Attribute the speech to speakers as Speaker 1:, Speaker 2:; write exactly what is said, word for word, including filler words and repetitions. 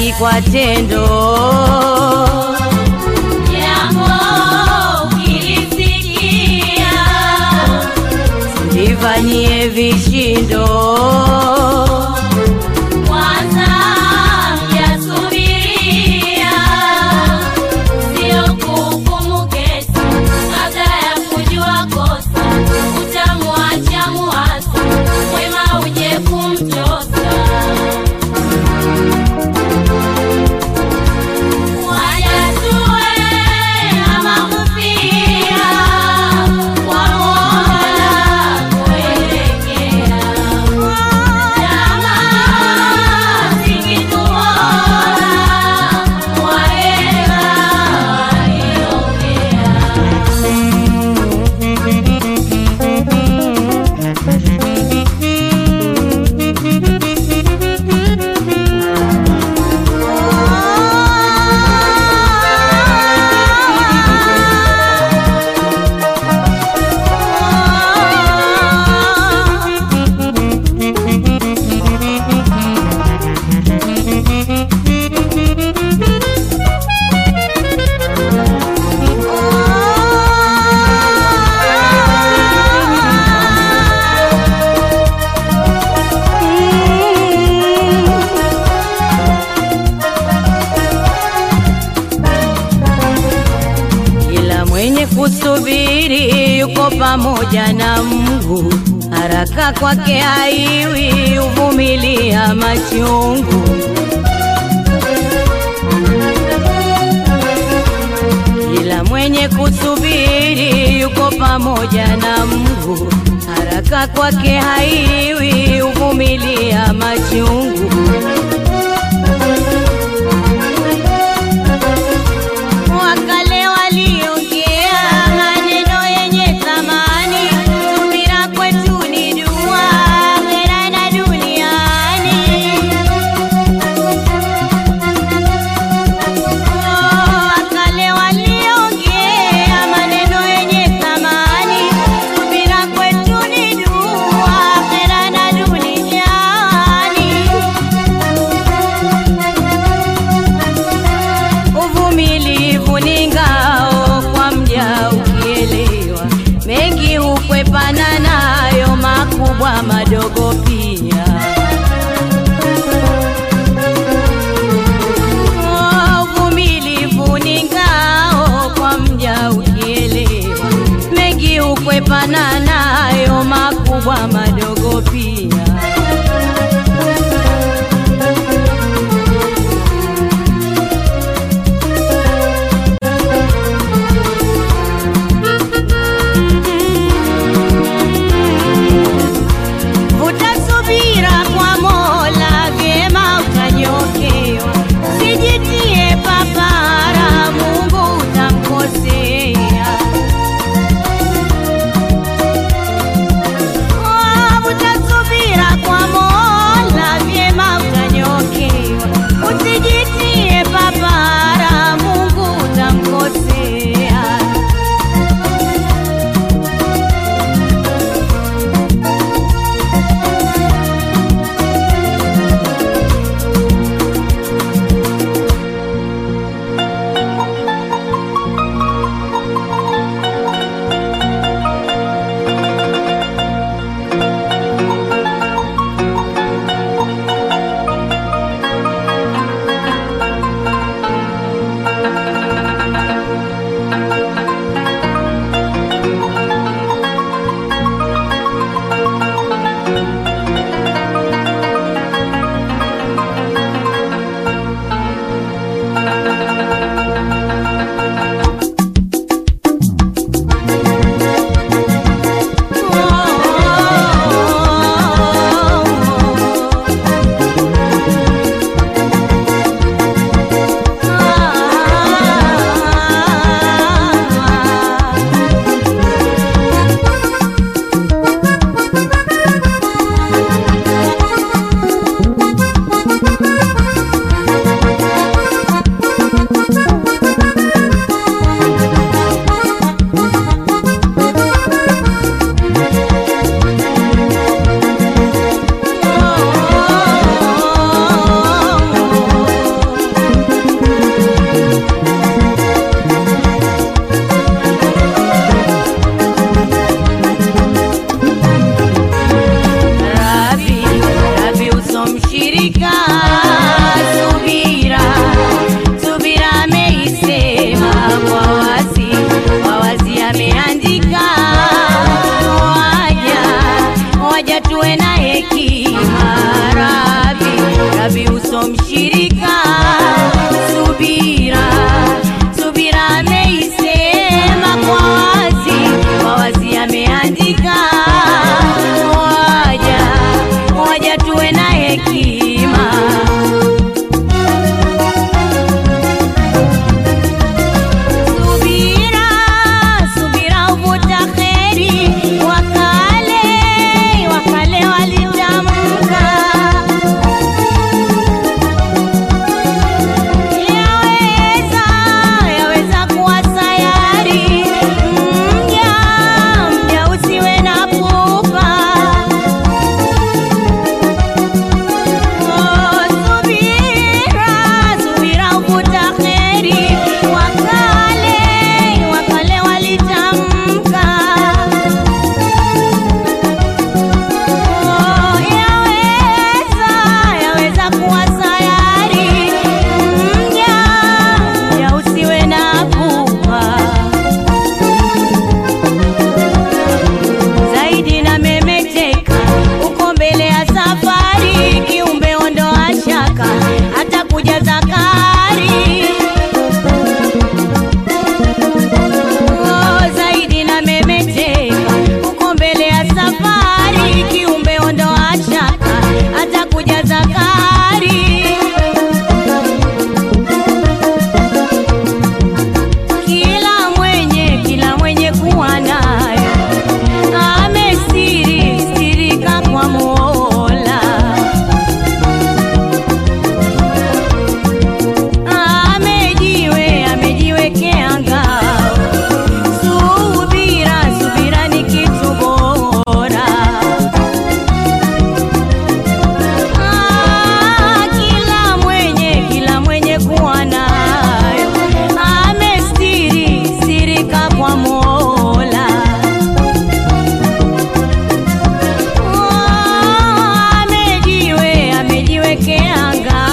Speaker 1: ahadi kwa tendo.
Speaker 2: Jambo ukilisikia
Speaker 1: Nifanyie vishindo.
Speaker 2: kwanza mjasubiria, sio kuhukumu kesi kabla ya kujua kosa. Utamwacha muasi mwema uje kumtosa. Wajatue ama kufia kwa Mola kuelekea. Tamaa si kitu bora, wahenga waliongea.
Speaker 1: Ila mwenye kusubiri yuko pamoja na Mungu, haraka kwake haiwi, uvumilia machungu. Ila mwenye kusubiri yuko pamoja na Mungu, haraka kwake haiwi, uvumilia machungu. Wakale waliongea maneno yenye thamani, subira kwetu ni dua, akhera na duniani. Wakale waliongea maneno yenye thamani, subira kwetu ni dua, akhera na duniani. mshirika. Subira, subira ameisema kwa wazi, kwa wazi ameandika. Waja, waja tuwe na hekima. Rabi, Rabi uso mshirika. Subira, subira ameisema kwa wazi, kwa wazi ameandika. Waja, waja tuwe na hekima. Subira, subira uvuta kheri. Wakale, wakale walitamka. Yaweza, yaweza kuwa sayari. Mja, mja usiwe na pupa. Oh, subira, subira uvuta kheri. Wakale, wakale walitamka. Oh, yaweza, yaweza kuwa sayari. Mja, mja usiwe na pupa. Zaidi na memeteka uko mbele ya safari. Kiumbe ondoa shaka, atakuja Zakari. Oh, zaidi na memeteka uko mbele ya safari. Kiumbe ondoa shaka, atakuja Zakari. Kila mwenye, kila mwenye kuwa nayo amestiri, stirika kwa Mola. Amejiwe, amejiwekea ngao. Subira, subira ni kitu bora. Ah, kila mwenye, kila mwenye kuwa nayo amestiri, stirika kwa Mola. Oh, amejiwe, amejiwekea ngao.